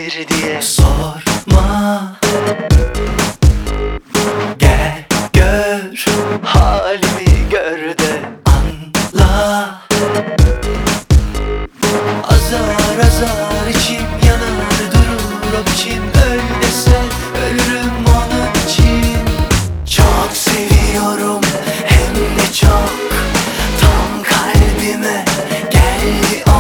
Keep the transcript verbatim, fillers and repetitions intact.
nedir diye sorma. Gel gör, halimi gör de anla. Azar azar içim